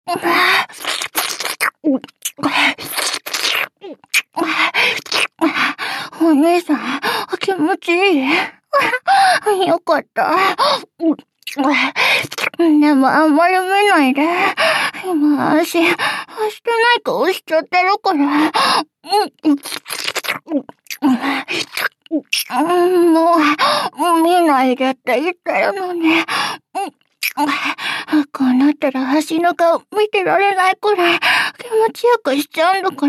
お姉さん、気持ちいい？よかった。でもあんまり見ないで。今、足、してない顔しちゃってるから。もう、見ないでって言ってるのに。こうなったら足の顔見てられないくらい気持ちよくしちゃうんだから。